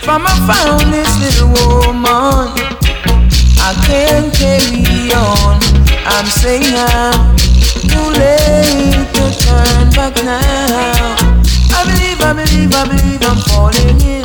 From I found this little woman, I can't carry on. I'm saying I'm too late to turn back now. I believe I'm falling in.